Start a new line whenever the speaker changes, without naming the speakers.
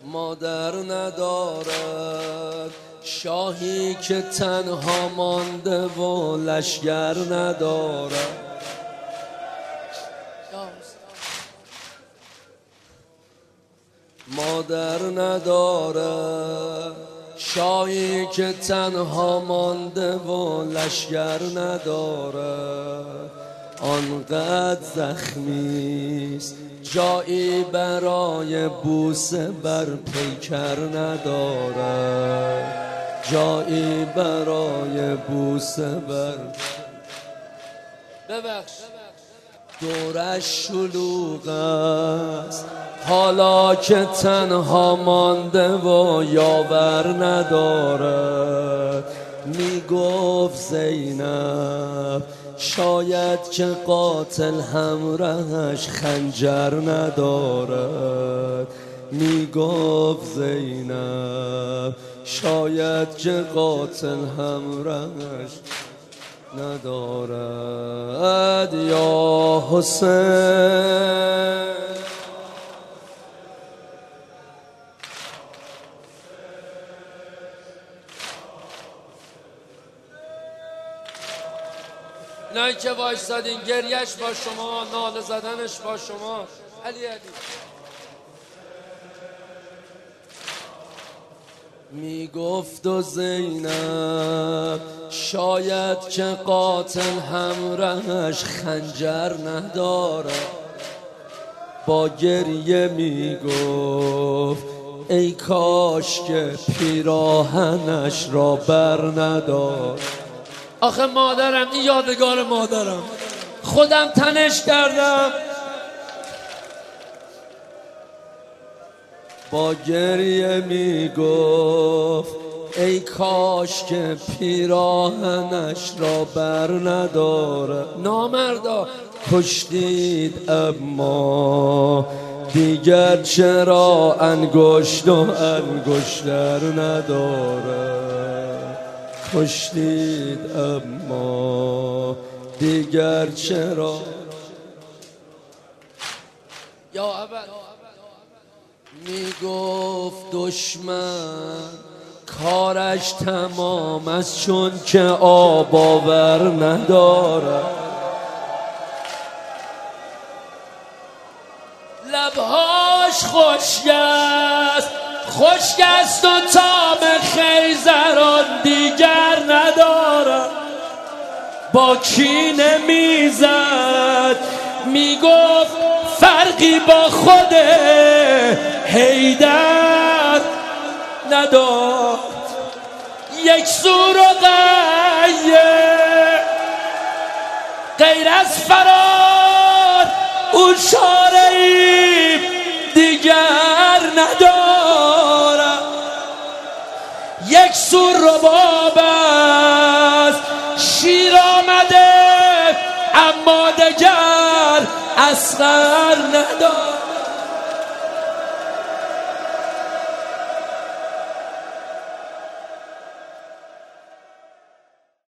مادر ندارد، شاهی که تنها مانده و لشگر ندارد. مادر ندارد، شاهی که تنها مانده و لشگر ندارد. آنقدر زخمیست جایی برای بوسه بر پیکر ندارد، جایی برای بوسه بر ببخش. دورش شلوغ است حالا که تنها مانده و یاور ندارد. میگفت زینب شاید که قاتل همراهش خنجر ندارد. میگفت زینب شاید که قاتل همراهش ندارد. یا حسین نه که وایستادین گریش با شما، ناله زدنش با شما. علی میگفت و زینب شاید که قاتل همراهش خنجر ندارد. با گریه میگفت ای کاش که پیراهنش را بر ندار. آخه مادرم، این یادگار مادرم، خودم تنش کردم. با گریه میگفت ای کاش که پیراهنش را بر نداره. نامردا کشتید اما دیگر چرا انگشت و انگشتر نداره. کشتید اما دیگر چرا یا ابد. میگفت دشمن کارش تمام است چون که آب آور نداره. لبهاش خشک است، خشک است و تاب خیزران دیگر نداره. با کینه میزد میگفت فرقی با خود حیدر نداد. یک سور و غیر از فرار اون چاره‌ای دیگر ندارم. یک سور رباب است شیر آمده اما دگر اصغر ندارم.